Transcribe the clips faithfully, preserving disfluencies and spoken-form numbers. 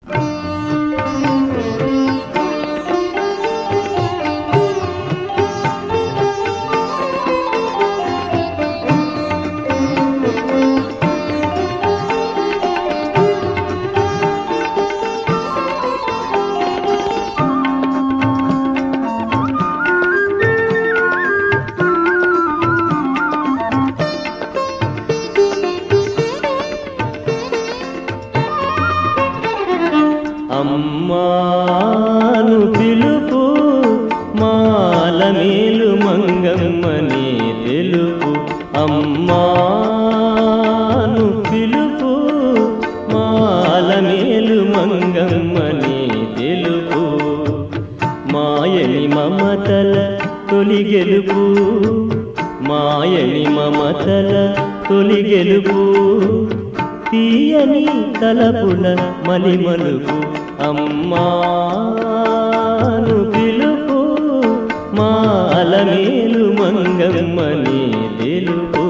అమ్మాను పిలుపు మాలమేలు మంగమ్మని తెలుపు. అమ్మాను పిలుపు మాలమేలు మంగమ్మని తెలుపు. మాయని మమతల తొలి గెలుపు, మాయని మమతల తొలి గెలుపు. తీయని తలపుల మలిమలుపు. అమ్మాను పిలుపు మాలమేలు మంగమ్మని తెలుపు.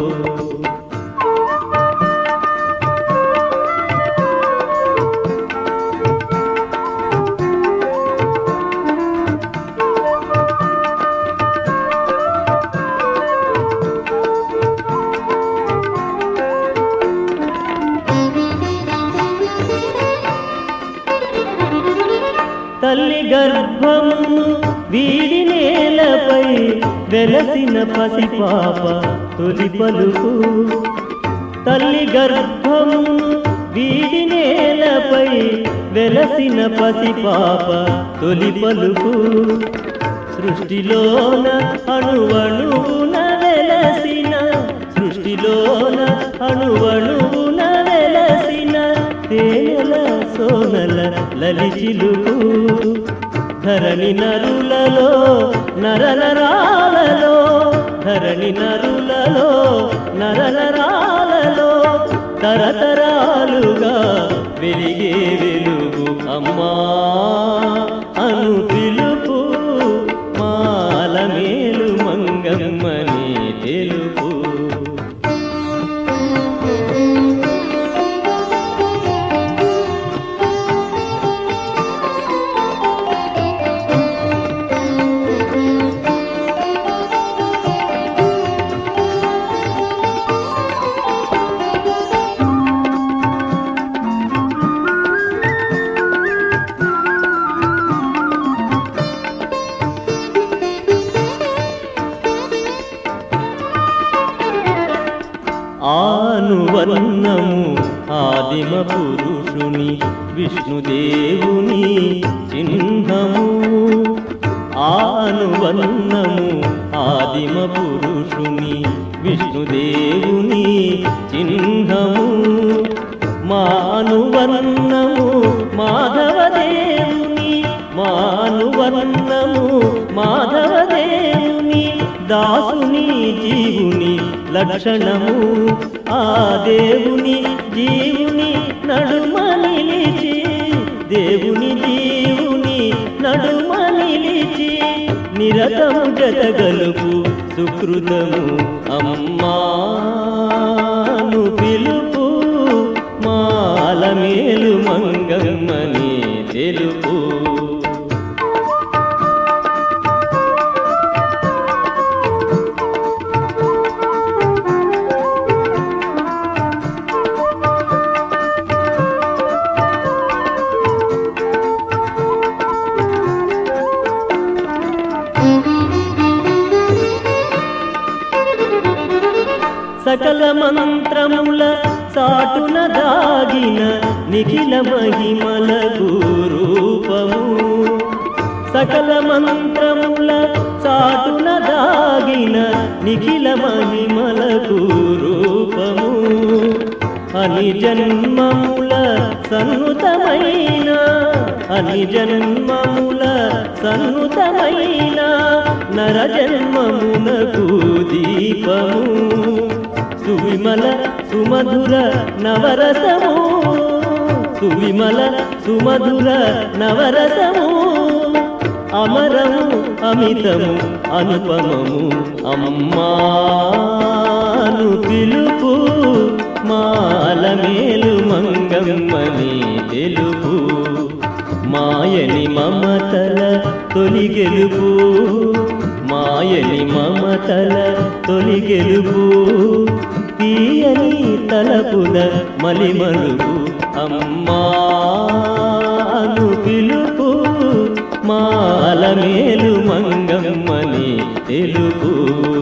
తల్లి గర్భమును వీడి నేలపై వెలసిన పసిపాప తొలి పలుకు. తల్లి గర్భమును వీడి నేలపై వెలసిన పసిపాప తొలి పలుకు. సృష్టిలోన అణువణువున వెలసిన, సృష్టిలోన అణువణువున వెలసిన తేనెల సోనల లలిచిలుకు. ధరణి నరులలో నరనరాలలో, ధరణి నరులలో నరనరాలలో తరతరాలుగా వెలిగే వెలుగు. అమ్మా అను పిలుపు మాలమేలు మంగమ్మని తెలుపు. ఆనువర్ణము ఆదిమ పురుషుని విష్ణుదేవుని చిహ్నము. ఆనువర్ణము ఆదిమ పురుషుని విష్ణుదేవుని చిహ్నము. మానువర్ణము మాధవదేవుని, మానువర్ణము మాధవదేవుని దాసుని జీవుని లక్షణము. ఆ దేవుని జీవుని నడుమ నిలిచి, దేవుని జీవుని నడుమ నిలిచి నిరతము జతగలుపు సుకృతము. అమ్మాను పిలుపు మాలమేలు మంగమ్మని తెలుపు. సకల మంత్రముల సాటున దాగిన నిఖిల మహిమలకు రూపము. సకల మంత్రముల సాటున దాగిన నిఖిల మహిమలకు రూపము. అని జన్మముల సన్నుతమైన, అని జన్మముల సన్నుతమైన నరజన్మమునకు దీపము. సువిమల సుమధుర నవరసము, సువిమల సుమధుర నవరసము. అమరము అమితము అనుపమము. అమ్మాను పిలుపు మాలమేలు మంగ మంగమ్మని తెలుపు మాయని మమతల తొలి గెలుపు మాయని మమతల తొలి గెలుపు తీయని తలపుల మలిమలుపు అమ్మా అను పిలుపు మాల మేలు మంగమ్మని తెలుపు